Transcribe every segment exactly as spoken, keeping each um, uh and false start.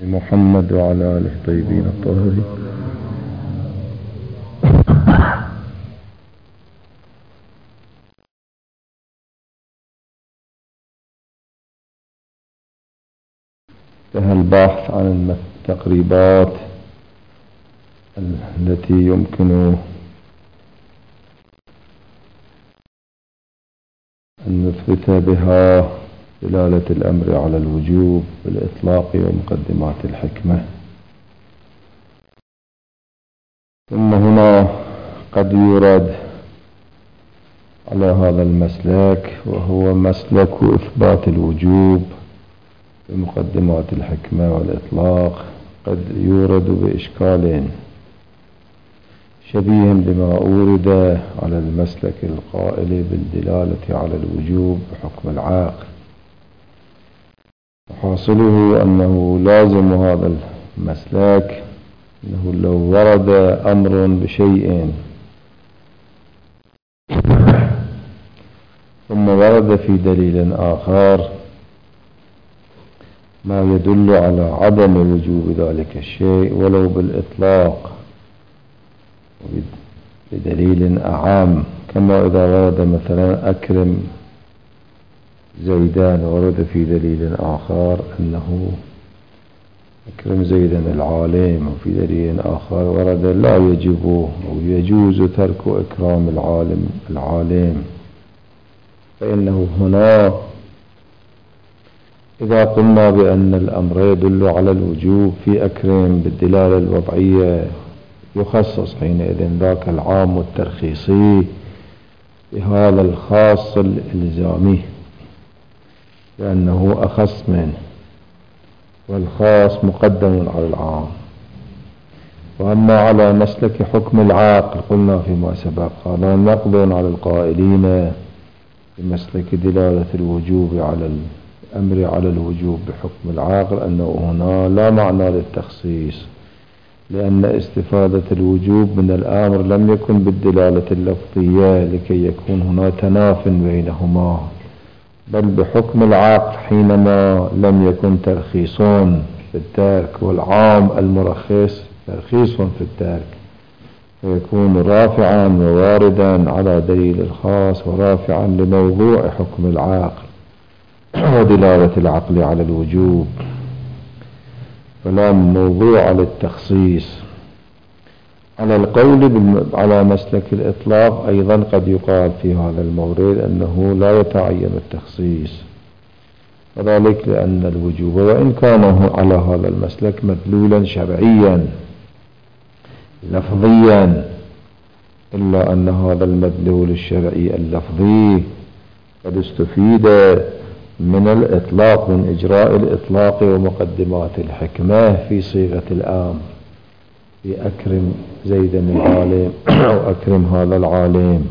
محمد وعلى آله الطيبين الطاهرين. انتهى البحث عن التقريبات التي يمكن أن نثبت بها دلالة الأمر على الوجوب بالإطلاق ومقدمات الحكمة. ثم هنا قد يرد على هذا المسلك، وهو مسلك إثبات الوجوب بمقدمات الحكمة والإطلاق، قد يورد بإشكال شبيه بما أورد على المسلك القائل بالدلالة على الوجوب بحكم العاقل. وحاصله أنه لازم هذا المسلك أنه لو ورد أمر بشيء ثم ورد في دليل آخر ما يدل على عدم وجوب ذلك الشيء ولو بالإطلاق بدليل أعام، كما إذا ورد مثلا أكرم زيدان ورد في دليل آخر أنه أكرم زيدا العالم، وفي دليل آخر ورد لا يجب أو يجوز ترك إكرام العالم العالم، فإنه هنا إذا قلنا بأن الأمر يدل على الوجوب في أكرم بالدلالة الوضعية يخصص حينئذ ذاك العام والترخيصي بهذا الخاص الإلزامي، لأنه أخص منه، والخاص مقدم على العام. وأما على مسلك حكم العاقل قلنا فيما سبق هذا نقض على القائلين بمسلك دلالة الوجوب على الأمر على الوجوب بحكم العاقل أنه هنا لا معنى للتخصيص، لأن استفادة الوجوب من الأمر لم يكن بالدلالة اللفظية لكي يكون هنا تناف بينهما، بل بحكم العاقل حينما لم يكن ترخيص في الترك، والعام المرخص ترخيص في الترك، فيكون رافعا وواردا على دليل الخاص ورافعا لموضوع حكم العاقل ودلالة العقل على الوجوب، فلا موضوع للتخصيص. على القول على مسلك الإطلاق أيضا قد يقال في هذا المورد أنه لا يتعين التخصيص، وذلك لأن الوجوب وإن كان على هذا المسلك مدلولا شرعيا لفظيا، إلا أن هذا المدلول الشرعي اللفظي قد استفيد من الإطلاق، من إجراء الإطلاق ومقدمات الحكمة في صيغة الآمر في أكرم زيدا العالم أو أكرم هذا العالم،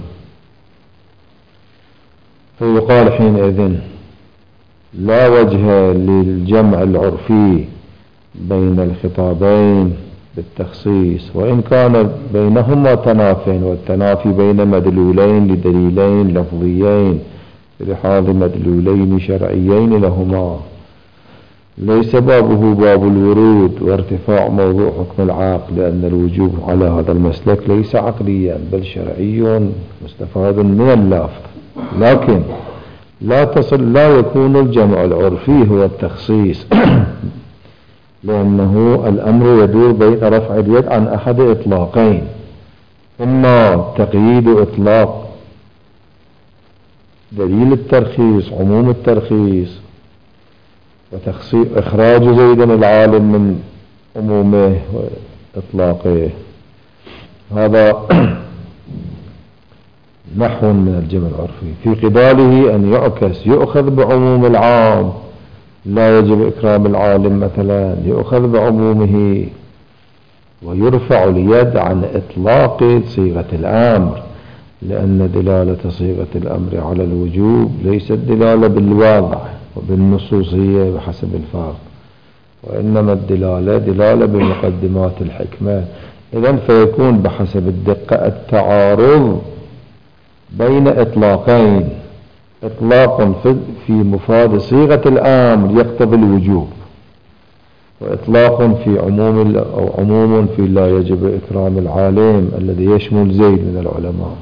فيقال حينئذ لا وجه للجمع العرفي بين الخطابين بالتخصيص، وإن كان بينهما تنافي، والتنافي بين مدلولين لدليلين لفظيين لحاظ مدلولين شرعيين لهما، ليس بابه باب الورود وارتفاع موضوع حكم العاقل، لأن الوجوب على هذا المسلك ليس عقليا بل شرعي مستفاد من اللفظ، لكن لا تصل لا يكون الجمع العرفي هو التخصيص لأنه الأمر يدور بين رفع اليد عن أحد إطلاقين، إما تقييد إطلاق دليل الترخيص عموم الترخيص وتخصيص إخراج زيدا العالم من عمومه وإطلاقه، هذا نحو من الجمع العرفي. في قباله أن يعكس يؤخذ بعموم العام لا يجب إكرام العالم مثلا، يؤخذ بعمومه ويرفع اليد عن إطلاق صيغة الأمر، لأن دلالة صيغة الأمر على الوجوب ليست دلالة بالواضع وبالنصوصية بحسب الفرق، وإنما الدلالة دلالة بمقدمات الحكمة. إذن فيكون بحسب الدقة التعارض بين إطلاقين، إطلاق في مفاد صيغة الأمر يقتضي الوجوب، وإطلاق في عموم أو عموم في لا يجب إكرام العالم الذي يشمل زيد من العلماء.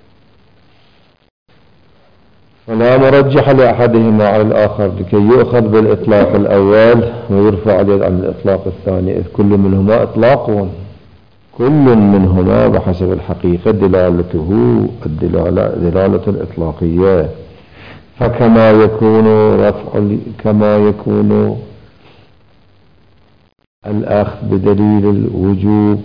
ولا مرجح لأحدهما على الآخر لكي يؤخذ بالإطلاق الأول ويرفع اليد عن الإطلاق الثاني، إذ كل منهما إطلاق، كل منهما بحسب الحقيقة دلالته الدلالة دلالة الإطلاقية. فكما يكون رفع كما يكون الأخذ بدليل الوجوب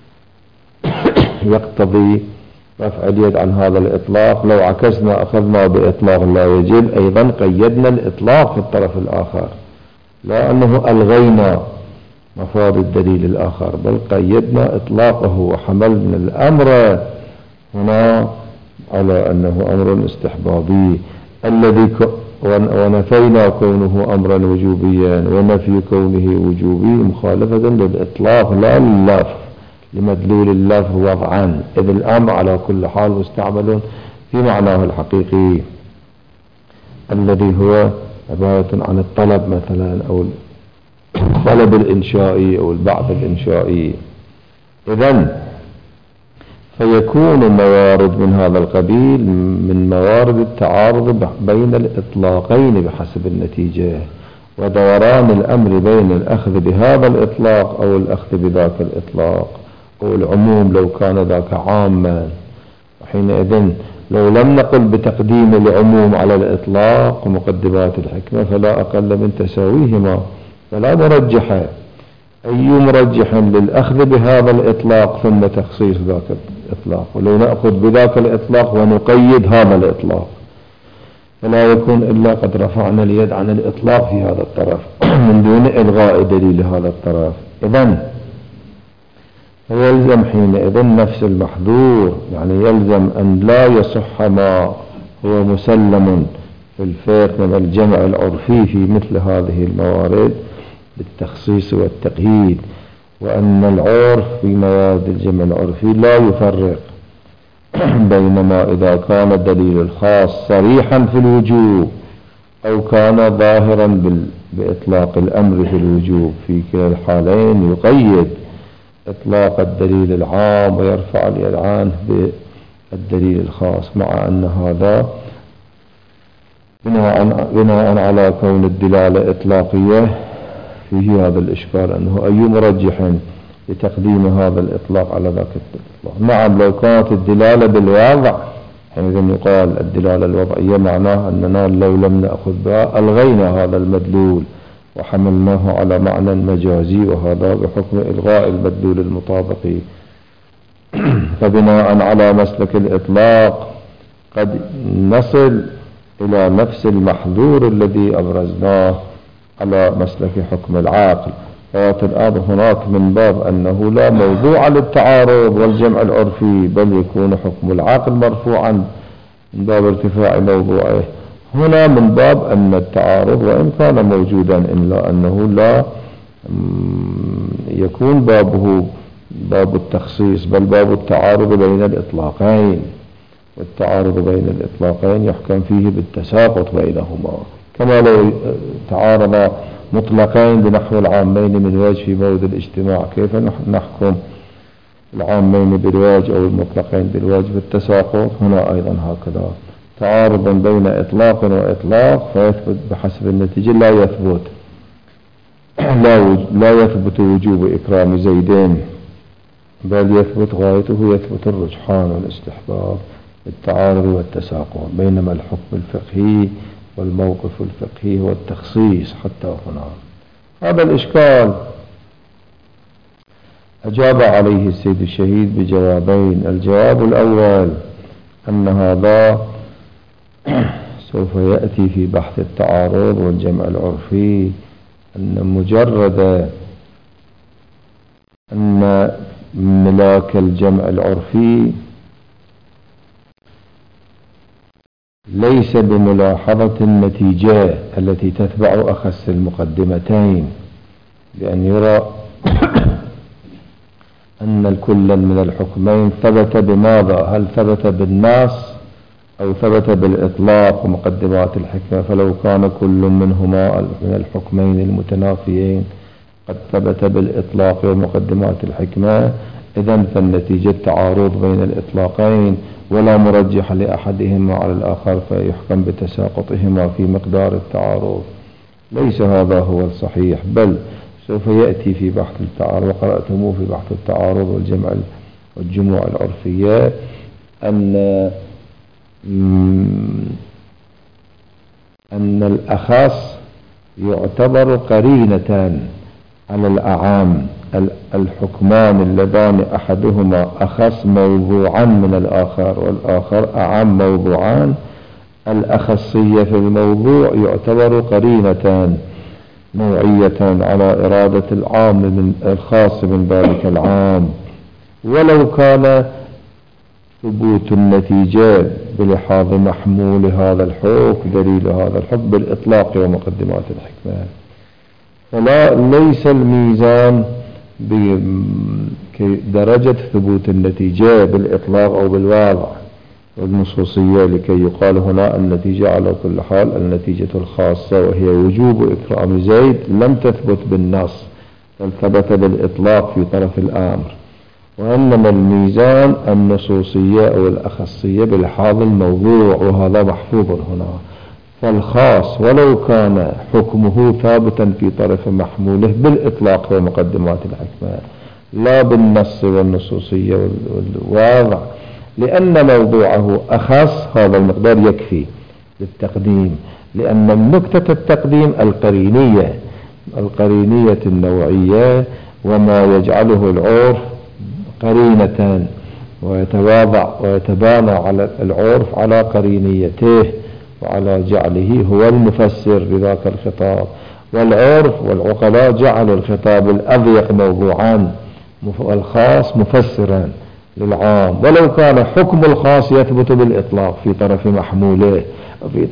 يقتضي رفع اليد عن هذا الإطلاق، لو عكسنا أخذنا بإطلاق لا يجب أيضا قيدنا الإطلاق في الطرف الآخر، لا أنه ألغينا مفاد الدليل الآخر، بل قيدنا إطلاقه وحملنا الأمر هنا على أنه أمر استحبابي الذي ونفينا كونه أمرا وجوبيا، ونفي كونه وجوبي مخالفة للإطلاق لا لللفظ لمدلول اللفظ وضعا، إذ الأمر على كل حال مستعمل في معناه الحقيقي الذي هو عبارة عن الطلب مثلا أو الطلب الإنشائي أو البعث الإنشائي. إذن فيكون موارد من هذا القبيل من موارد التعارض بين الإطلاقين بحسب النتيجة، ودوران الأمر بين الأخذ بهذا الإطلاق أو الأخذ بذاك الإطلاق أو العموم لو كان ذاك عاما. وحينئذ لو لم نقل بتقديم العموم على الإطلاق مقدمات الحكمة فلا أقل من تساويهما، فلا مرجح أي مرجح للأخذ بهذا الإطلاق ثم تخصيص ذاك الإطلاق، ولو نأخذ بذاك الإطلاق ونقيد هذا الإطلاق فلا يكون إلا قد رفعنا اليد عن الإطلاق في هذا الطرف من دون إلغاء دليل هذا الطرف. إذن فيلزم حينئذ نفس المحذور، يعني يلزم أن لا يصح ما هو مسلم في الفقه من الجمع العرفي في مثل هذه الموارد بالتخصيص والتقييد، وأن العرف في موارد الجمع العرفي لا يفرق بينما إذا كان الدليل الخاص صريحا في الوجوب أو كان ظاهرا بإطلاق الأمر في الوجوب، في كلا الحالين يقيد إطلاق الدليل العام ويرفع اليد عنه بالدليل الخاص، مع أن هذا بناء على كون الدلالة إطلاقية فيه هذا الإشكال أنه أي مرجح لتقديم هذا الإطلاق على ذاك الإطلاق. نعم لو كانت الدلالة بالوضع حينئذ يقال الدلالة الوضعية معناها أننا لو لم نأخذ بها ألغينا هذا المدلول وحملناه على معنى مجازي، وهذا بحكم إلغاء المدلول المطابق. فبناء على مسلك الإطلاق قد نصل إلى نفس المحذور الذي أبرزناه على مسلك حكم العاقل. فوات الآن هناك من باب أنه لا موضوع للتعارض والجمع العرفي، بل يكون حكم العاقل مرفوعا من باب ارتفاع موضوعه. هنا من باب أن التعارض وإن كان موجودا إلا أنه لا يكون بابه باب التخصيص بل باب التعارض بين الإطلاقين، والتعارض بين الإطلاقين يحكم فيه بالتساقط بينهما، كما لو تعارض مطلقين بنحو العامين من وجه في موضع الاجتماع كيف نحكم العامين بالوجه أو المطلقين بالوجه بالتساقط. هنا أيضا هكذا تعارض بين إطلاق وإطلاق فيثبت بحسب النتيجة لا يثبت لا, لا يثبت وجوب إكرام زيدين، بل يثبت غايته يثبت الرجحان والاستحباب بالتعارض والتساقط، بينما الحكم الفقهي والموقف الفقهي والتخصيص حتى هنا. هذا الإشكال أجاب عليه السيد الشهيد بجوابين. الجواب الأول أن هذا سوف يأتي في بحث التعارض والجمع العرفي، أن مجرد أن ملاك الجمع العرفي ليس بملاحظة النتيجة التي تتبع أخص المقدمتين، بأن يرى أن الكل من الحكمين ثبت بماذا؟ هل ثبت بالنص أو ثبت بالإطلاق ومقدمات الحكمة؟ فلو كان كل منهما من الحكمين المتنافيين قد ثبت بالإطلاق ومقدمات الحكمة، إذن فالنتيجة تعارض بين الإطلاقين ولا مرجح لأحدهما على الآخر فيحكم بتساقطهما في مقدار التعارض. ليس هذا هو الصحيح، بل سوف يأتي في بحث التعارض وقرأتموه في بحث التعارض والجمع والجموع العرفية أن أن الأخص يعتبر قرينة على الأعام. الحكمان اللذان أحدهما أخص موضوعا من الآخر والآخر أعام موضوعان، الأخصية في الموضوع يعتبر قرينة نوعية على إرادة العام من الخاص من ذلك العام، ولو كان ثبوت النتيجة بلحاظ محمول هذا الحكم دليل هذا الحكم بالإطلاق ومقدمات الحكمة. فلا ليس الميزان بدرجة ثبوت النتيجة بالإطلاق أو بالواضع والنصوصية لكي يقال هنا النتيجة على كل حال النتيجة الخاصة وهي وجوب إكرام زيد لم تثبت بالنص بل ثبت بالإطلاق في طرف الأمر، وإنما الميزان النصوصية أو الأخصية بلحاظ الموضوع وهذا محفوظ هنا. فالخاص ولو كان حكمه ثابتا في طرف محموله بالإطلاق ومقدمات الحكمة لا بالنص والنصوصية والواضع، لأن موضوعه أخص هذا المقدار يكفي للتقديم، لأن نكتة التقديم القرينية القرينية النوعية وما يجعله العرف قرينة ويتواضع ويتبانى على العرف على قرينيته وعلى جعله هو المفسر بذاك الخطاب، والعرف والعقلاء جعلوا الخطاب الأضيق موضوعا والخاص مفسرا للعام، ولو كان حكم الخاص يثبت بالإطلاق في طرف محموله وفي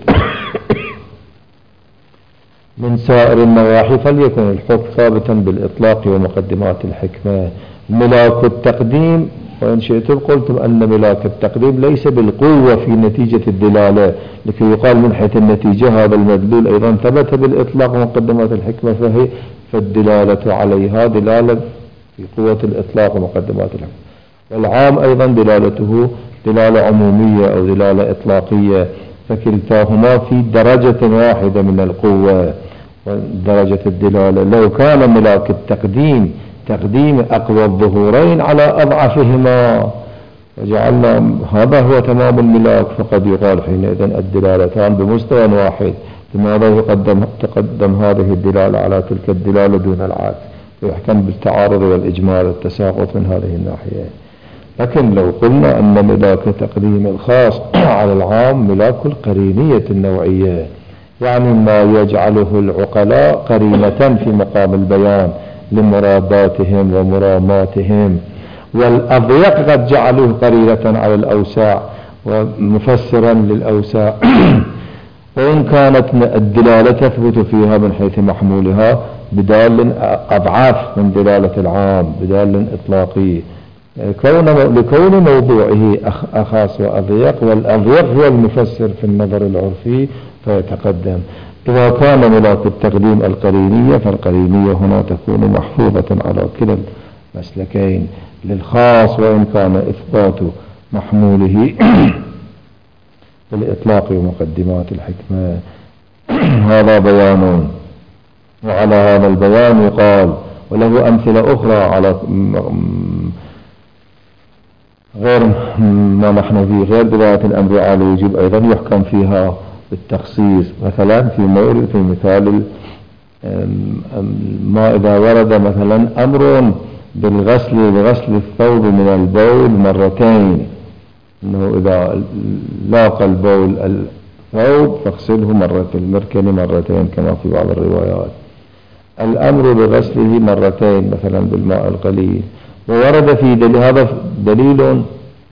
من سائر النواحي فليكن الحكم ثابتا بالإطلاق ومقدمات الحكمة. ملاك التقديم وإن شئتم قلتم أن ملاك التقديم ليس بالقوة في نتيجة الدلالة لكي يقال من حيث النتيجة هذا المدلول أيضا ثبت بالإطلاق ومقدمات الحكمة، فهي فالدلالة عليها دلالة في قوة الإطلاق ومقدمات الحكمة، والعام أيضا دلالته دلالة عمومية أو دلالة إطلاقية، فكلتاهما في درجة واحدة من القوة ودرجة الدلالة. لو كان ملاك التقديم تقديم أقوى الظهورين على أضعفهما وجعلنا هذا هو تمام الملاك فقد يقال حينئذ الدلالتان بمستوى واحد، لماذا يقدم تقدم هذه الدلالة على تلك الدلالة دون العكس، ويحكم بالتعارض والإجمال والتساقط من هذه الناحية. لكن لو قلنا أن ملاك تقديم الخاص على العام ملاك القرينية النوعية، يعني ما يجعله العقلاء قرينة في مقام البيان لمراداتهم ومراماتهم، والأضيق قد جعلوه قرينة على الأوساع ومفسرا للأوساع وإن كانت الدلالة تثبت فيها من حيث محمولها بدال أضعاف من دلالة العام بدال إطلاقي لكون موضوعه أخاص وأضيق، والأضيق هو المفسر في النظر العرفي فيتقدم. إذا كان ملاك التقديم القرينية فالقرينية هنا تكون محفوظة على كلا المسلكين للخاص وإن كان إثبات محموله بالإطلاق ومقدمات الحكمة. هذا بيان، وعلى هذا البيان يقال وله أمثلة أخرى على غير ما نحن فيه غير بداية الأمر على وجوب أيضا يحكم فيها بالتخصيص، مثلا في مورد في مثال ما إذا ورد مثلا أمر بالغسل بغسل الثوب من البول مرتين، أنه إذا لاقى البول الثوب فاغسله مرة في المركن مرتين كما في بعض الروايات، الأمر بغسله مرتين مثلا بالماء القليل، وورد في دليل هذا دليل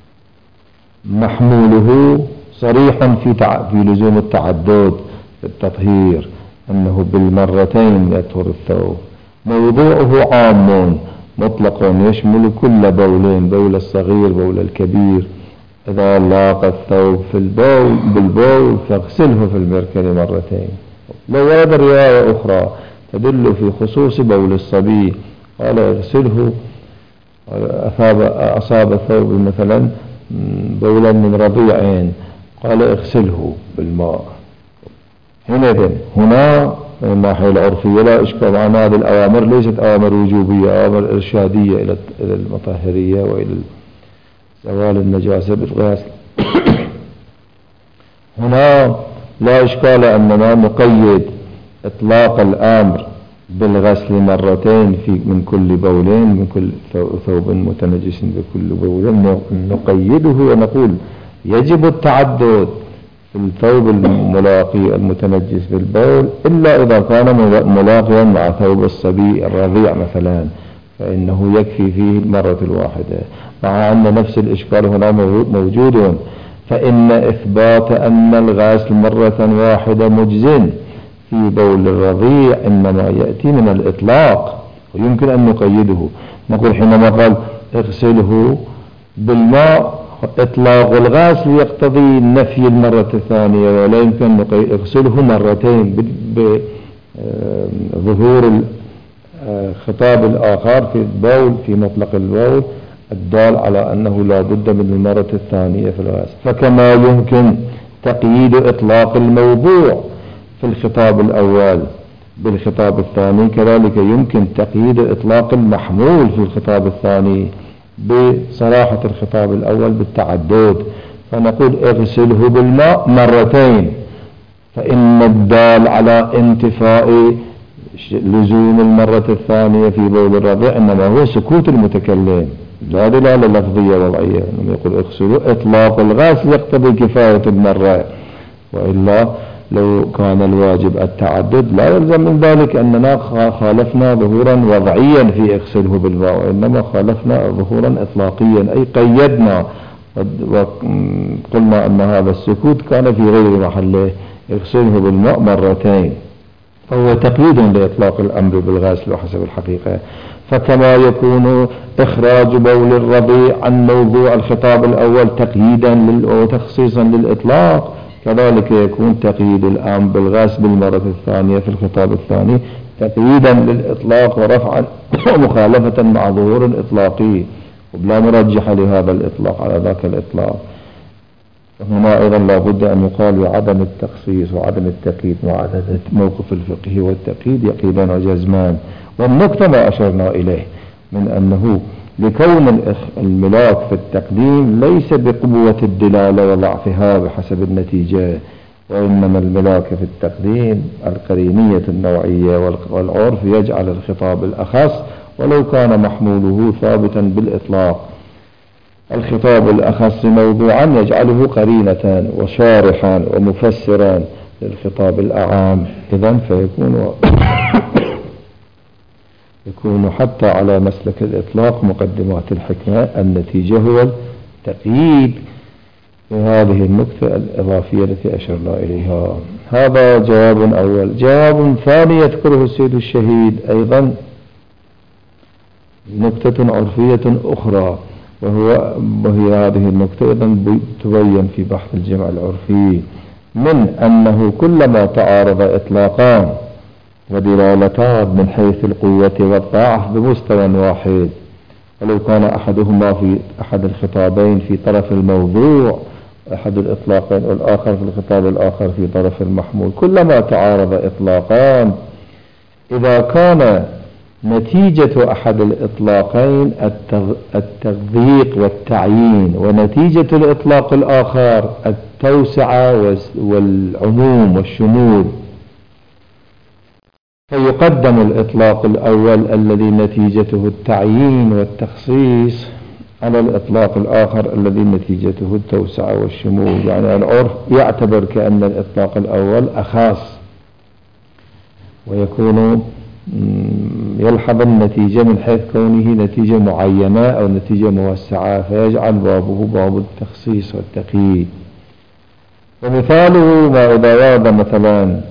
محموله صريح في في لزوم التعدد في التطهير أنه بالمرتين يطهر الثوب، موضوعه عام مطلق يشمل كل بولين بول الصغير بول الكبير، إذا لاقى الثوب في البول بالبول فاغسله في المركن مرتين. لو ورد رواية أخرى تدل في خصوص بول الصبي. قال اغسله، أصاب, أصاب ثوب مثلا بولا من رضيعين، قال اغسله بالماء. حينئذ هنا من الناحية العرفية لا إشكال عن هذه الأوامر، ليست أوامر وجوبية، أوامر إرشادية إلى المطهرية وإلى زوال النجاسة بالغسل. هنا لا إشكال أننا نقيد إطلاق الأمر بالغسل مرتين في من كل بولين، من كل ثوب متنجس بكل بول، نقيده ونقول يجب التعدد في الثوب الملاقي المتنجس بالبول، إلا إذا كان ملاقيا مع ثوب الصبي الرضيع مثلا، فإنه يكفي فيه المرة الواحدة، مع أن نفس الإشكال هنا موجود. فإن إثبات أن الغسل مرة واحدة مجزٍ في بول الرضيع إنما يأتي من الإطلاق، ويمكن أن نقيده. نقول حينما قال اغسله بالماء، إطلاق الغسل يقتضي نفي المرة الثانية، ولا يمكن أن اغسله مرتين بظهور الخطاب الآخر في البول في مطلق البول الدال على أنه لا بد من المرة الثانية في الغسل. فكما يمكن تقييد إطلاق الموضوع في الخطاب الأول بالخطاب الثاني، كذلك يمكن تقييد إطلاق المحمول في الخطاب الثاني بصراحة الخطاب الأول بالتعدد. فنقول اغسله بالماء مرتين، فإن الدال على انتفاء لزوم المرة الثانية في بول الرضيع إنما هو سكوت المتكلم، لا دلالة لفظية وضعية. لما يقول اغسله، إطلاق الغسل يقتضي كفاية المرة، وإلا لو كان الواجب التعدد لا يلزم من ذلك أننا خالفنا ظهورا وضعيا في اغسله بالماء، وإنما خالفنا ظهورا إطلاقيا، أي قيدنا وقلنا أن هذا السكوت كان في غير محله، اغسله بالماء مرتين، فهو تقييد لإطلاق الأمر بالغسل وحسب الحقيقة. فكما يكون إخراج بول الرضيع عن موضوع الخطاب الأول تقييدا وتخصيصا للإطلاق، كذلك يكون تقييد الأمر بالغسل بالمرة الثانية في الخطاب الثاني تقييدا للإطلاق ورفعا ومخالفة مع ظهور إطلاقي، وبلا مرجح لهذا الإطلاق على ذاك الإطلاق. هنا أيضا لا بد أن يقال بعدم التخصيص وعدم التقييد معادلة موقف الفقه والتقييد يقيدان وجزمان. والنقطة ما أشرنا إليه من أنه لكون الملاك في التقديم ليس بقوة الدلالة وضعفها بحسب النتيجة، وإنما الملاك في التقديم القرينية النوعية والعرف يجعل الخطاب الأخص ولو كان محموله ثابتا بالإطلاق. الخطاب الأخص موضوعا يجعله قرينة وشارحا ومفسرا للخطاب الأعام، إذن فيكون يكون حتى على مسلك الإطلاق مقدمات الحكمة النتيجة هو التقييد بهذه النقطة الإضافية التي أشرنا إليها. هذا جواب أول. جواب ثاني يذكره السيد الشهيد أيضا نقطة عرفية أخرى، وهو وهي هذه النقطة أيضا تبين في بحث الجمع العرفي، من أنه كلما تعارض إطلاقان ودلالتان من حيث القوة والضعف بمستوى واحد، ولو كان أحدهما في أحد الخطابين في طرف الموضوع أحد الإطلاقين والآخر في الخطاب الآخر في طرف المحمول، كلما تعارض إطلاقان إذا كان نتيجة أحد الإطلاقين التضييق والتعيين، ونتيجة الإطلاق الآخر التوسعة والعموم والشمول، فيقدم الإطلاق الأول الذي نتيجته التعيين والتخصيص على الإطلاق الآخر الذي نتيجته التوسعة والشمول. يعني العرف يعتبر كأن الإطلاق الأول أخص، ويكون يلحظ النتيجة من حيث كونه نتيجة معينة أو نتيجة موسعة، فيجعل بابه باب التخصيص والتقييد. ومثاله ما إذا ورد مثلا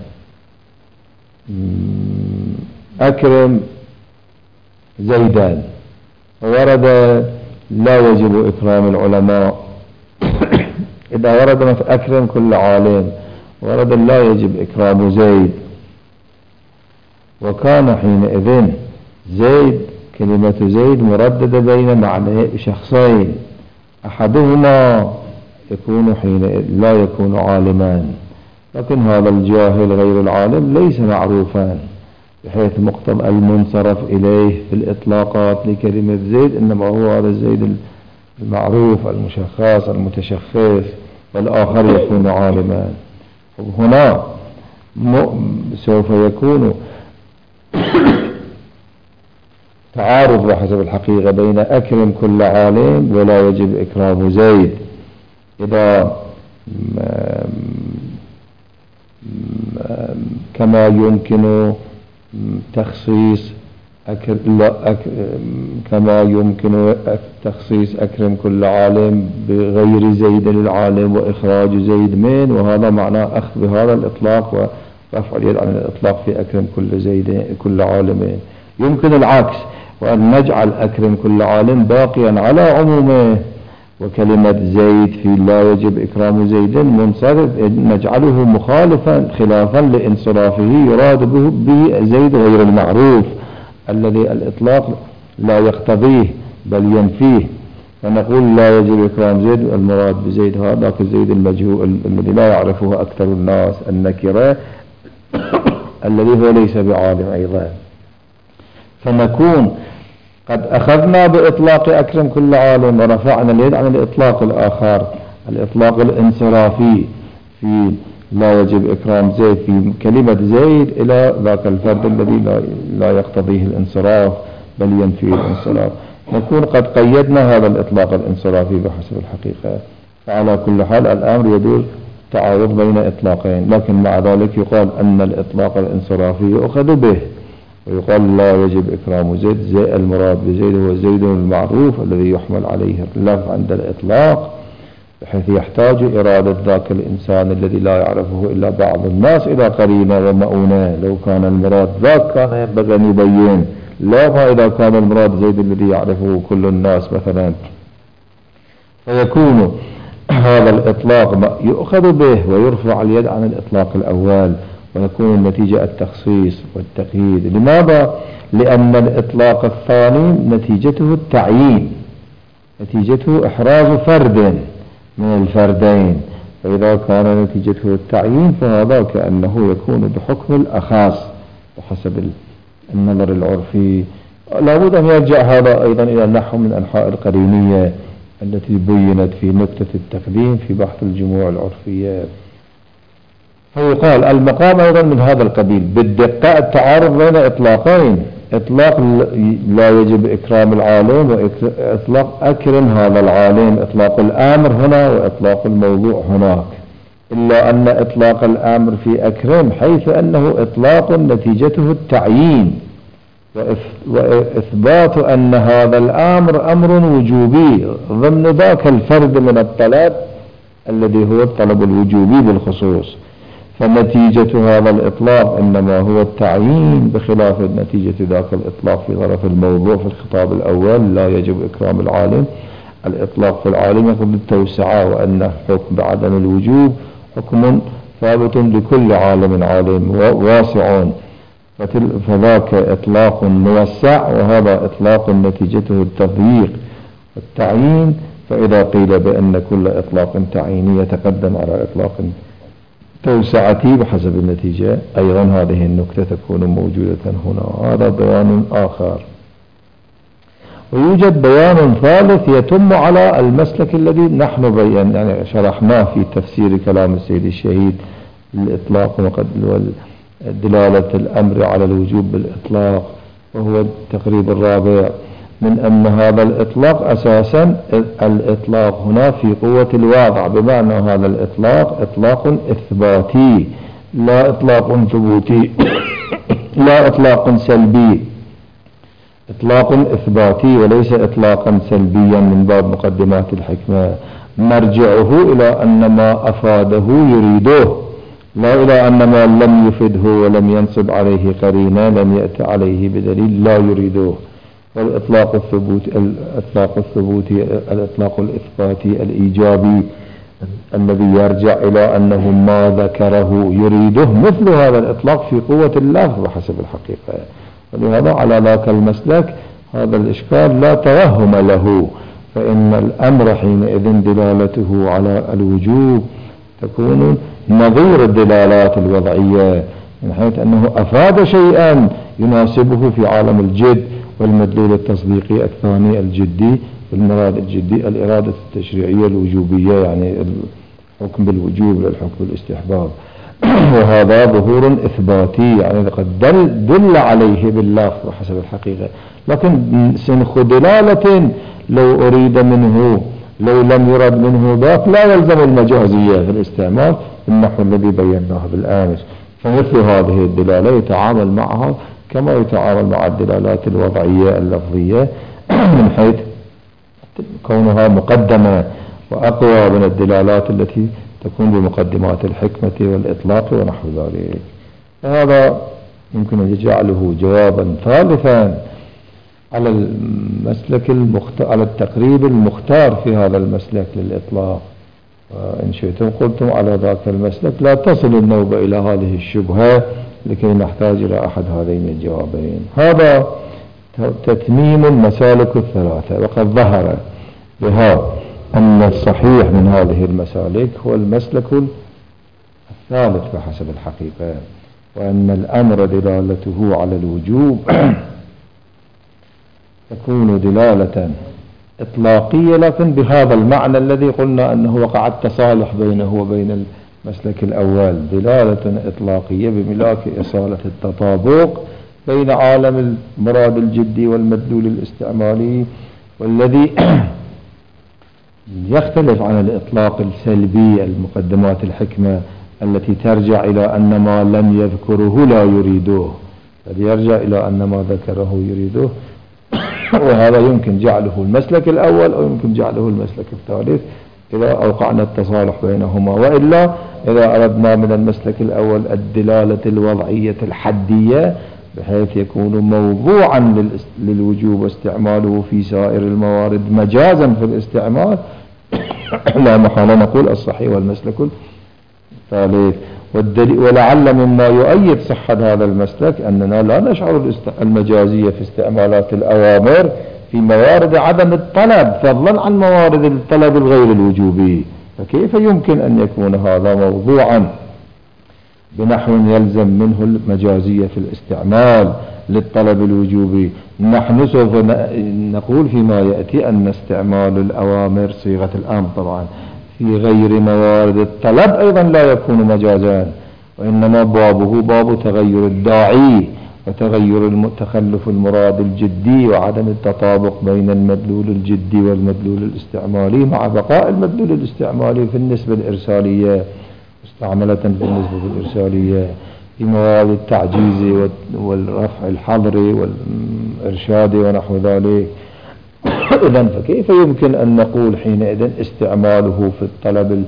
أكرم زيدان، ورد لا يجب إكرام العلماء. إذا ورد مثلا أكرم كل عالم، ورد لا يجب إكرام زيد، وكان حينئذ زيد كلمة زيد مرددة بين معنى شخصين، أحدهما يكون حين لا يكون عالما، لكن هذا الجاهل غير العالم ليس معروفا، بحيث مقتضى المنصرف إليه في الإطلاقات لكلمة زيد إنما هو هذا الزيد المعروف المشخص المتشخص، والآخر يكون عالما. هنا سوف يكون تعارض بحسب الحقيقة بين أكرم كل عالم ولا يجب إكرام زيد. إذا كما يمكن تخصيص أكر لا أك كما يمكن تخصيص أكرم كل عالم بغير زيد العالم وإخراج زيد من، وهذا معناه أخذ بهذا الإطلاق ورفع اليد عن الإطلاق في أكرم كل زيد كل عالمين. يمكن العكس، وأن نجعل أكرم كل عالم باقيا على عمومه، وكلمة زيد في لا يجب إكرام زيد منصرف نجعله مخالفا خلافا لانصرافه يراد به زيد غير المعروف الذي الإطلاق لا يقتضيه بل ينفيه، فنقول لا يجب إكرام زيد، المراد بزيد هذا كزيد المجهول الذي لا يعرفه أكثر الناس، النكرة الذي هو ليس بعالم أيضا. فنكون قد أخذنا بإطلاق أكرم كل عالم ورفعنا اليد عن الإطلاق الآخر، الإطلاق الانصرافي في لا يجب إكرام زيد في كلمة زيد إلى ذاك الفرد الذي لا, لا يقتضيه الانصراف بل ينفي الانصراف. نكون قد قيدنا هذا الإطلاق الانصرافي بحسب الحقيقة. فعلى كل حال الأمر يدور تعارض بين إطلاقين، لكن مع ذلك يقال أن الإطلاق الانصرافي يؤخذ به، ويقال لا يجب إكرام زيد. زي المراد بزيد هو زيد المعروف الذي يحمل عليه اللفظ عند الإطلاق، بحيث يحتاج إرادة ذاك الإنسان الذي لا يعرفه إلا بعض الناس إلى قرينة ومؤونة. لو كان المراد ذاك كان ينبغي أن يبين، لا ما إذا كان المراد زيد الذي يعرفه كل الناس مثلا. فيكون هذا الإطلاق يؤخذ به ويرفع اليد عن الإطلاق الأول، ويكون النتيجة التخصيص والتقييد. لماذا؟ لأن الإطلاق الثاني نتيجته التعيين، نتيجته إحراز فرد من الفردين، فإذا كان نتيجته التعيين فهذا كأنه يكون بحكم الأخاص بحسب النظر العرفي. لابد أن يرجع هذا أيضا إلى نحو من أنحاء القرينية التي بينت في نكتة التقديم في بحث الجموع العرفية. فيقال المقام أيضا من هذا القبيل بالدقة التعارض بين إطلاقين، إطلاق لا يجب إكرام العالم وإطلاق أكرم هذا العالم، إطلاق الأمر هنا وإطلاق الموضوع هناك، إلا أن إطلاق الأمر في أكرم حيث أنه إطلاق نتيجته التعيين وإثبات أن هذا الأمر أمر وجوبي ضمن ذاك الفرد من الطلب الذي هو الطلب الوجوبي بالخصوص. فنتيجة هذا الإطلاق إنما هو التعيين، بخلاف نتيجة ذاك الإطلاق في ظرف الموضوع في الخطاب الأول لا يجب إكرام العالم. الإطلاق في العالم يقول بالتوسعة، وأن حكم بعدم الوجوب حكم ثابت لكل عالم عالم واسع، فذاك إطلاق موسع وهذا إطلاق نتيجته التضييق والتعيين. فإذا قيل بأن كل إطلاق تعييني يتقدم على إطلاق توسعتي بحسب النتيجة، أيضا هذه النكتة تكون موجودة هنا. هذا بيان آخر. ويوجد بيان ثالث يتم على المسلك الذي نحن بيان يعني شرحناه في تفسير كلام السيد الشهيد الإطلاق ودلالة الأمر على الوجوب بالإطلاق، وهو التقريب الرابع من أن هذا الإطلاق أساسا الإطلاق هنا في قوة الواضع، بمعنى هذا الإطلاق إطلاق إثباتي لا إطلاق ثبوتي لا إطلاق سلبي، إطلاق إثباتي وليس إطلاقا سلبيا من باب مقدمات الحكمة. مرجعه إلى أن ما أفاده يريده، لا إلى أن ما لم يفده ولم ينصب عليه قرينة لم يأتي عليه بدليل لا يريده. والإطلاق الثبوتي الإطلاق الثبوتي الإطلاق الإثباتي الإيجابي الذي يرجع إلى أنه ما ذكره يريده مثل هذا الإطلاق في قوة اللفظ بحسب الحقيقة. ولهذا على ذاك المسلك هذا الإشكال لا توهم له، فإن الأمر حينئذ دلالته على الوجوب تكون نظير الدلالات الوضعية، من حيث أنه أفاد شيئا يناسبه في عالم الجد، والمدلول التصديقي الثاني الجدي، المراد الجدي الإرادة التشريعية الوجوبية، يعني الحكم بالوجوب للحكم بالاستحباب. وهذا ظهور إثباتي، يعني قد دل, دل عليه باللفظ حسب الحقيقة، لكن سنخ دلالة لو أريد منه لو لم يرد منه ذاك لا يلزم المجازية في الاستعمال النحو الذي بيناه بالآمس. فمثل هذه الدلالة يتعامل معها كما يتعامل مع الدلالات الوضعية اللفظية من حيث كونها مقدمة وأقوى من الدلالات التي تكون بمقدمات الحكمة والإطلاق ونحو ذلك. هذا يمكن أن يجعله جوابا ثالثا على المسلك المختار، على التقريب المختار في هذا المسلك للإطلاق. وإن شئتم قلتم على ذاك المسلك لا تصل النوبة إلى هذه الشبهة لكي نحتاج إلى أحد هذين الجوابين. هذا تتميم المسالك الثلاثة، وقد ظهر بها أن الصحيح من هذه المسالك هو المسلك الثالث بحسب الحقيقة، وأن الأمر دلالته على الوجوب تكون دلالة إطلاقية، لكن بهذا المعنى الذي قلنا أنه وقع التصالح بينه وبين المسلك الأول، دلالة إطلاقية بملاك إصالة التطابق بين عالم المراد الجدي والمدلول الاستعمالي، والذي يختلف عن الإطلاق السلبي المقدمات الحكمة التي ترجع إلى أن ما لم يذكره لا يريدوه، الذي يرجع إلى أن ما ذكره يريدوه. وهذا يمكن جعله المسلك الأول أو يمكن جعله المسلك الثالث إذا أوقعنا التصالح بينهما، وإلا إذا أردنا من المسلك الأول الدلالة الوضعية الحدية بحيث يكون موضوعا للوجوب واستعماله في سائر الموارد مجازا في الاستعمال، لا محالة نقول الصحيح والمسلك الثالث. ولعل مما يؤيد صحة هذا المسلك أننا لا نشعر المجازية في استعمالات الأوامر في موارد عدم الطلب فضلا عن موارد الطلب الغير الوجوبي، فكيف يمكن أن يكون هذا موضوعا بنحو يلزم منه المجازية في الاستعمال للطلب الوجوبي؟ نحن سوف نقول فيما يأتي أن استعمال الأوامر صيغة الأمر طبعا في غير موارد الطلب أيضا لا يكون مجازا، وإنما بابه باب تغير الداعي وتغير تخلف المراد الجدي وعدم التطابق بين المدلول الجدي والمدلول الاستعمالي، مع بقاء المدلول الاستعمالي في النسبة الإرسالية مستعملة في النسبة الإرسالية في موارد التعجيز والرفع الحظري والإرشاد ونحو ذلك. إذن فكيف يمكن أن نقول حينئذ استعماله في الطلب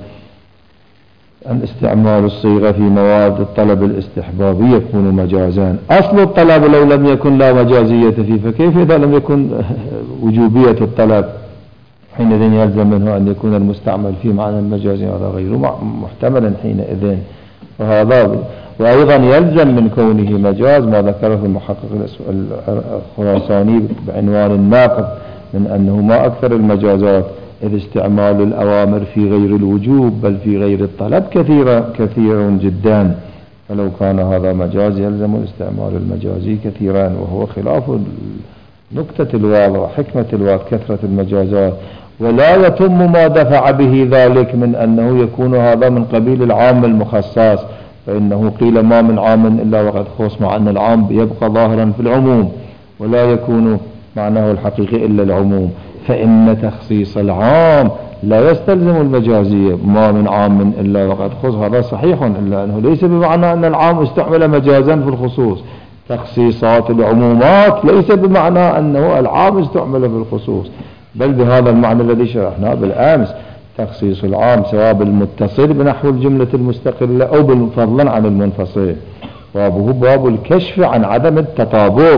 أن استعمال الصيغة في مواد الطلب الاستحبابي يكون مجازان؟ أصل الطلب لو لم يكن لا مجازية فيه، فكيف إذا لم يكن وجوبية الطلب حينئذ يلزم منه أن يكون المستعمل فيه معنى المجازي؟ هذا غير محتملا حينئذ. وهذا وأيضا يلزم من كونه مجاز ما ذكره المحقق الخراساني بعنوان الناقض من أنه ما أكثر المجازات إذ استعمال الأوامر في غير الوجوب بل في غير الطلب كثير كثير جدا، فلو كان هذا مجاز يلزم الاستعمال المجازي كثيرا، وهو خلاف نكتة الواضع وحكمة الواضع كثرة المجازات. ولا يتم ما دفع به ذلك من أنه يكون هذا من قبيل العام المخصص، فإنه قيل ما من عام إلا وقد خص، مع أن العام يبقى ظاهرا في العموم ولا يكون معناه الحقيقي إلا العموم، فإن تخصيص العام لا يستلزم المجازية. ما من عام إلا وقد خص هذا صحيح، إلا أنه ليس بمعنى أن العام استعمل مجازا في الخصوص. تخصيصات العمومات ليس بمعنى أنه العام استعمل في الخصوص، بل بهذا المعنى الذي شرحناه بالأمس، تخصيص العام سواء بالمتصل بنحو الجملة المستقلة أو فضلا عن المنفصل. بابه باب الكشف عن عدم التطابق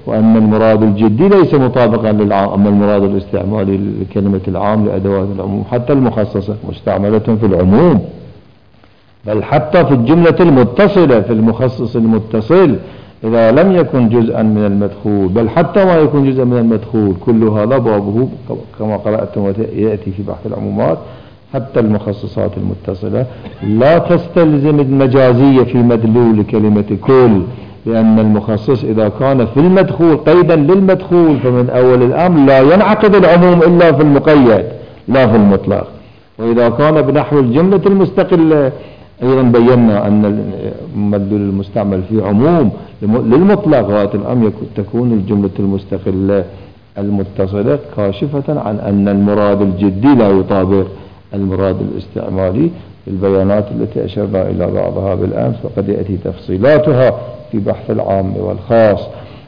وأن المراد الجدي ليس مطابقا للعام، أما المراد الاستعمالي لكلمة العام لأدوات العموم حتى المخصصة مستعملة في العموم، بل حتى في الجملة المتصلة في المخصص المتصل إذا لم يكن جزءا من المدخول، بل حتى ما يكون جزءا من المدخول، كل هذا بابه كما قرأتم يأتي في بحث العمومات. حتى المخصصات المتصلة لا تستلزم المجازية في مدلول كلمة كل، لأن المخصص إذا كان في المدخول قيدا للمدخول فمن أول الأمر لا ينعقد العموم إلا في المقيد لا في المطلق. وإذا كان بنحو الجملة المستقلة أيضا بينا أن المدلول المستعمل في عموم للمطلق غاية الأمر تكون الجملة المستقلة المتصلة كاشفة عن أن المراد الجدي لا يطابق المراد الاستعمالي في البيانات التي أشرنا إلى بعضها بالأمس، وقد يأتي تفصيلاتها في بحث العام والخاص.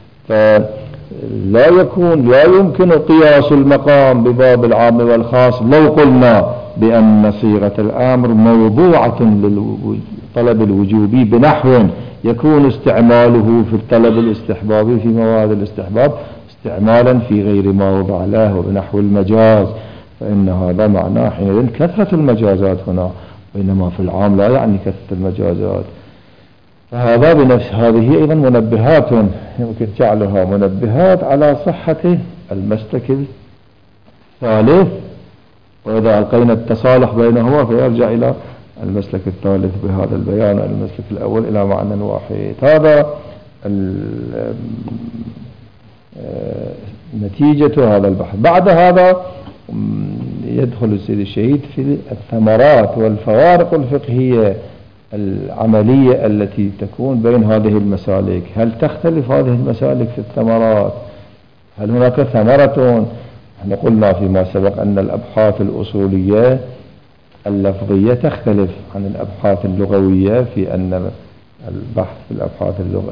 فلا يكون لا يمكن قياس المقام بباب العام والخاص لو قلنا بأن صيغة الأمر موضوعة للطلب الوجوبي بنحو يكون استعماله في الطلب الاستحبابي في مواد الاستحباب استعمالا في غير ما وضع له، وبنحو المجاز، فإن هذا معناه حينئذ كثرة المجازات هنا، بينما في العام لا يعني كثرة المجازات. فهذا بنفس هذه أيضا منبهات يمكن جعلها منبهات على صحة المسلك الثالث، وإذا ألقينا التصالح بينهما فيرجع إلى المسلك الثالث بهذا البيان، المسلك الأول إلى معنى واحد. هذا نتيجة هذا البحث. بعد هذا يدخل السيد الشهيد في الثمرات والفوارق الفقهية العملية التي تكون بين هذه المسالك. هل تختلف هذه المسالك في الثمرات؟ هل هناك ثمرة؟ احنا قلنا فيما سبق أن الأبحاث الأصولية اللفظية تختلف عن الأبحاث اللغوية، في أن البحث في الأبحاث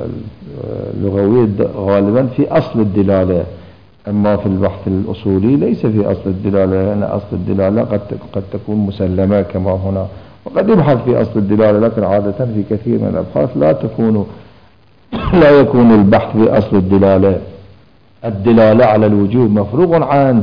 اللغوية غالبا في أصل الدلالة، أما في البحث الأصولي ليس في أصل الدلالة، لأن أصل الدلالة قد قد تكون مسلمة كما هنا، وقد يبحث في أصل الدلالة، لكن عادة في كثير من الأبحاث لا تكون لا يكون البحث في أصل الدلالة. الدلالة على الوجوب مفروغ عن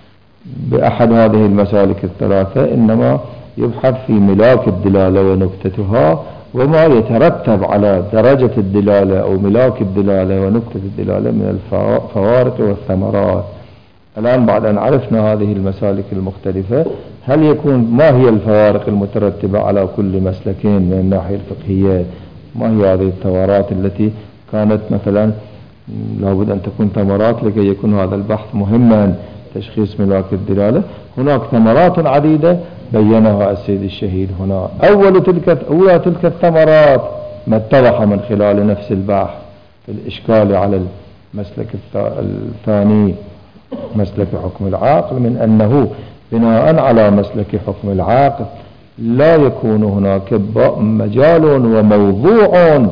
بأحد هذه المسالك الثلاثة، إنما يبحث في ملاك الدلالة ونكتتها وما يترتب على درجة الدلالة أو ملاك الدلالة ونكتة الدلالة من الفوارق والثمرات. الآن بعد أن عرفنا هذه المسالك المختلفة، هل يكون ما هي الفوارق المترتبة على كل مسلكين من الناحية الفقهية؟ ما هي هذه الثمرات التي كانت مثلا لابد أن تكون ثمرات لكي يكون هذا البحث مهما تشخيص ملاك الدلالة؟ هناك ثمرات عديدة بينها السيد الشهيد هنا. أول تلك أولى تلك الثمرات ما اتضح من خلال نفس البحث في الإشكال على المسلك الثاني مسلك حكم العاقل، من أنه بناء على مسلك حكم العاقل لا يكون هناك مجال وموضوع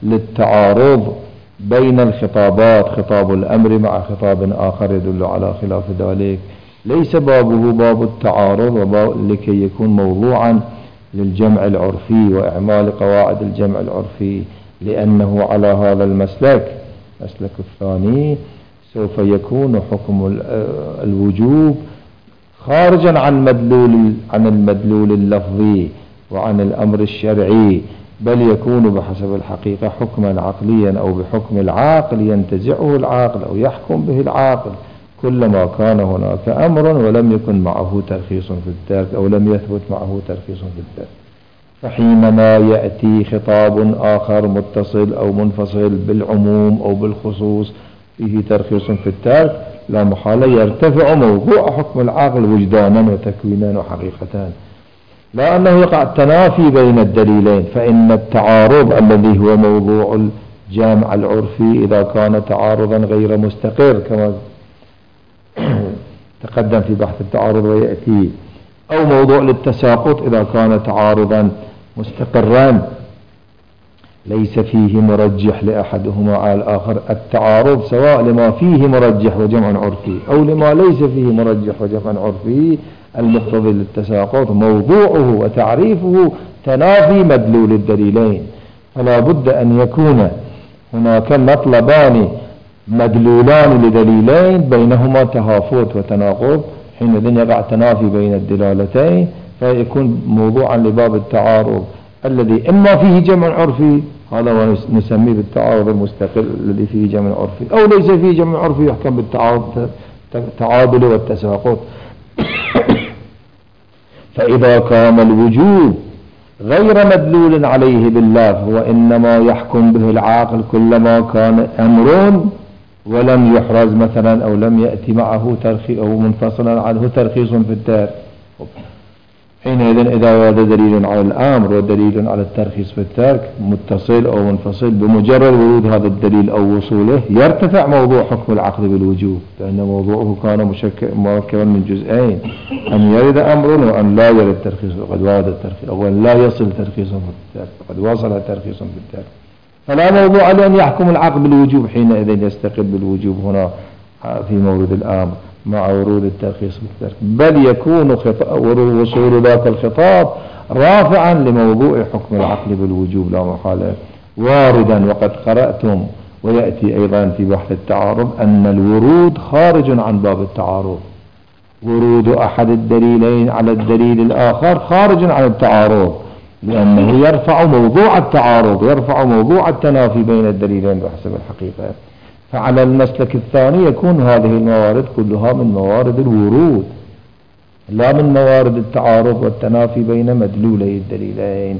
للتعارض بين الخطابات، خطاب الأمر مع خطاب آخر يدل على خلاف ذلك. ليس بابه باب التعارض وباب لكي يكون موضوعا للجمع العرفي وإعمال قواعد الجمع العرفي، لأنه على هذا المسلك مسلك الثاني سوف يكون حكم الوجوب خارجا عن مدلول عن المدلول اللفظي وعن الأمر الشرعي، بل يكون بحسب الحقيقة حكما عقليا أو بحكم العاقل ينتزعه العاقل أو يحكم به العاقل كلما كان هناك أمر ولم يكن معه ترخيص في الترك أو لم يثبت معه ترخيص في الترك. فحينما يأتي خطاب آخر متصل أو منفصل بالعموم أو بالخصوص فيه ترخيص في الترك، لا محالة يرتفع موضوع حكم العاقل وجدانا وتكوينا وحقيقة، لا أنه يقع التنافي بين الدليلين. فإن التعارض الذي هو موضوع الجامع العرفي إذا كان تعارضا غير مستقر كما تقدم في بحث التعارض ويأتي، أو موضوع للتساقط إذا كان تعارضا مستقرا ليس فيه مرجح لأحدهما على الآخر. التعارض سواء لما فيه مرجح وجمع عرفي أو لما ليس فيه مرجح وجمع عرفي المقتضي للتساقط، موضوعه وتعريفه تنافي مدلول الدليلين. فلا بد أن يكون هناك مطلبان مدلولان لدليلين بينهما تهافت وتناقض، حينئذ يقع تنافي بين الدلالتين، فيكون موضوعا لباب التعارض الذي إما فيه جمع عرفي، هذا ما نسميه بالتعارض المستقل الذي فيه جمع عرفي، أو ليس فيه جمع عرفي يحكم بالتعارض التعادل والتساقط. فإذا كان الوجوب غير مدلول عليه باللفظ وإنما يحكم به العاقل كلما كان أمر ولم يحرز مثلا أو لم يأتي معه ترخيص أو منفصلا عنه ترخيص في التارك، حينئذ إذا ورد دليل على الأمر ودليل على الترخيص في الترك متصل أو منفصل، بمجرد ورود هذا الدليل أو وصوله يرتفع موضوع حكم العقد بالوجوب، لأن موضوعه كان مركبا من جزئين، أن يرد أمر وأن لا يرد ترخيص، وقد ورد الترخيص، أو أن لا يصل ترخيص في الترك وقد وصل ترخيص في الترك، فلا موضوع لأن يحكم العقد بالوجوب، حينئذ يستقل بالوجوب هنا في مورد الأمر مع ورود الترخيص بالترك، بل يكون وصول ذاك الخطاب رافعا لموضوع حكم العقل بالوجوب لا محالة واردا. وقد قرأتم ويأتي أيضا في بحث التعارض أن الورود خارج عن باب التعارض، ورود أحد الدليلين على الدليل الآخر خارج عن التعارض، لأنه يرفع موضوع التعارض، يرفع موضوع التنافي بين الدليلين بحسب الحقيقة. فعلى المسلك الثاني يكون هذه الموارد كلها من موارد الورود لا من موارد التعارض والتنافي بين مدلولي الدليلين.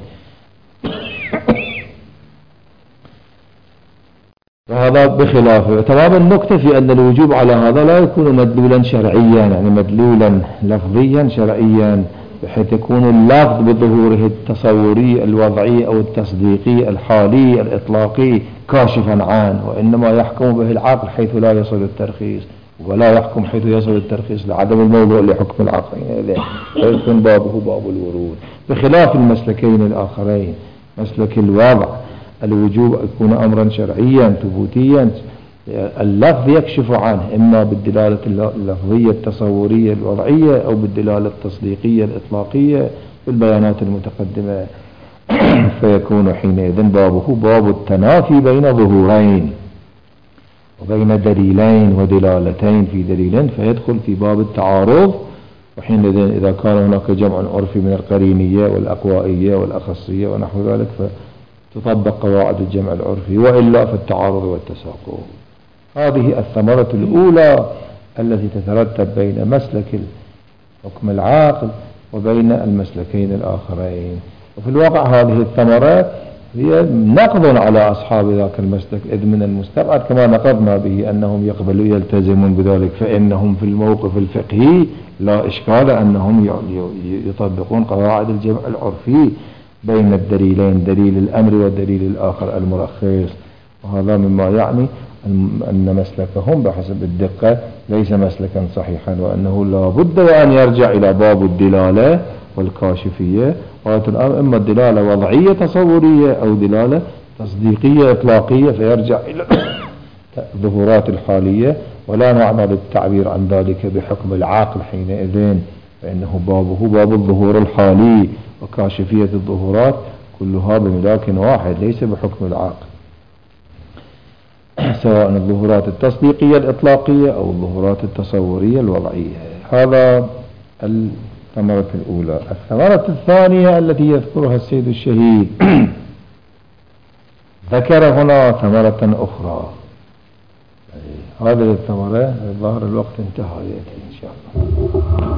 وهذا بخلافه. تمام النقطة في أن الوجوب على هذا لا يكون مدلولا شرعيا، يعني مدلولا لفظيا شرعيا، بحيث يكون اللفظ بظهوره التصوري الوضعي أو التصديقي الحالي الإطلاقي كاشفا عنه، وإنما يحكم به العقل حيث لا يصل الترخيص، ولا يحكم حيث يصل الترخيص لعدم الموضوع لحكم العقل، فيكون بابه باب الورود. بخلاف المسلكين الآخرين، مسلك الوضع الوجوب يكون أمرا شرعيا ثبوتيا، اللفظ يكشف عنه إما بالدلالة اللفظية التصورية الوضعية أو بالدلالة التصديقية الإطلاقية في البيانات المتقدمة، فيكون حينئذ بابه باب التنافي بين ظهورين وبين دليلين ودلالتين في دليلين، فيدخل في باب التعارض. وحينئذ إذا كان هناك جمع عرفي من القرينية والأقوائية والأخصية ونحو ذلك فتطبق قواعد الجمع العرفي، وإلا فالتعارض والتساقط. هذه الثمرة الأولى التي تترتب بين مسلك حكم العاقل وبين المسلكين الآخرين. وفي الواقع هذه الثمرات هي نقض على أصحاب ذاك المسلك، إذ من المستبعد كما نقضنا به أنهم يقبلوا يلتزمون بذلك، فإنهم في الموقف الفقهي لا إشكال أنهم يطبقون قواعد الجمع العرفي بين الدليلين، دليل الأمر والدليل الآخر المرخص. وهذا مما يعني أن مسلكهم بحسب الدقة ليس مسلكا صحيحا، وأنه لا بد وأن يرجع إلى باب الدلالة والكاشفية، إما الدلالة وضعية تصورية أو دلالة تصديقية إطلاقية، فيرجع إلى الظهورات الحالية، ولا معنى للتعبير عن ذلك بحكم العاقل حينئذ، فإنه بابه باب الظهور الحالي وكاشفية الظهورات كلها بملاك واحد ليس بحكم العاقل، سواء الظهورات التصديقية الإطلاقية أو الظهورات التصورية الوضعية. هذا الثمرة الأولى. الثمرة الثانية التي يذكرها السيد الشهيد ذكر هنا ثمرة أخرى. هذه الثمرة ظهر الوقت انتهى، يأتي إن شاء الله.